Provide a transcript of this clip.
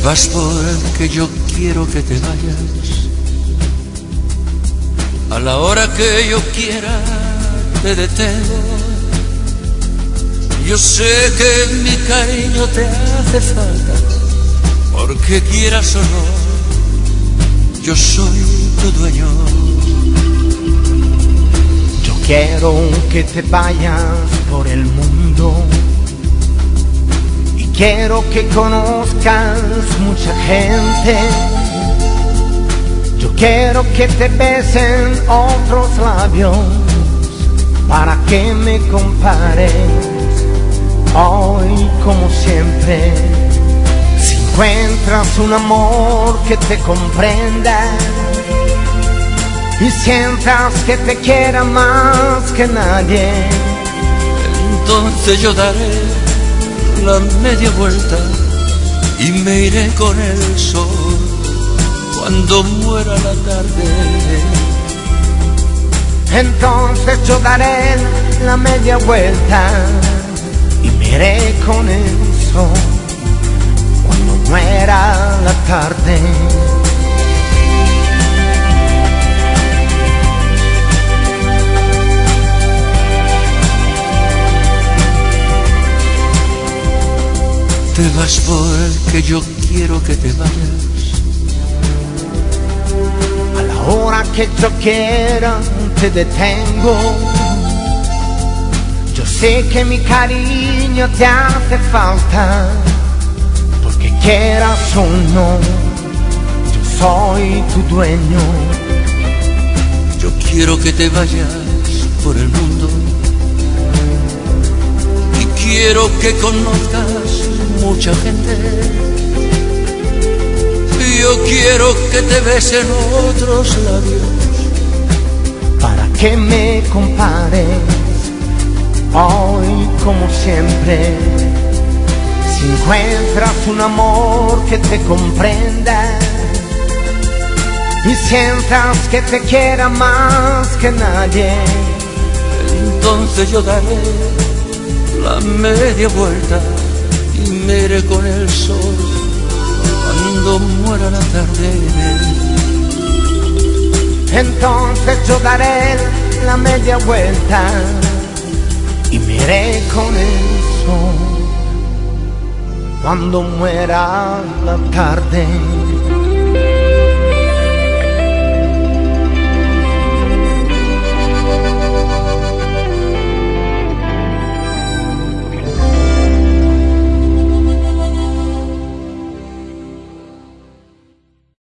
vas porque yo quiero que te vayas. A la hora que yo quiera te detengo. Yo sé que mi cariño te hace falta, porque quieras o no, yo soy tu dueño. Yo quiero que te vayas por el mundo y quiero que conozcas mucha gente. Yo quiero que te besen otros labios para que me compares hoy como siempre. Si encuentras un amor que te comprenda y sientas que te quiera más que nadie, entonces yo daré la media vuelta y me iré con el sol cuando muera la tarde. Entonces yo daré la media vuelta y me iré con el sol cuando muera la tarde. Te vas porque yo quiero que te vayas. A la hora que yo quiera te detengo. Yo sé que mi cariño te hace falta, porque quieras o no, yo soy tu dueño. Yo quiero que te vayas por el mundo y quiero que conozcas mucha gente. Yo quiero que te besen otros labios para que me compares hoy como siempre. Si encuentras un amor que te comprenda y sientas que te quiera más que nadie, entonces yo daré la media vuelta y me iré con el sol cuando muera la tarde. Entonces yo daré la media vuelta y me iré con el sol cuando muera la tarde.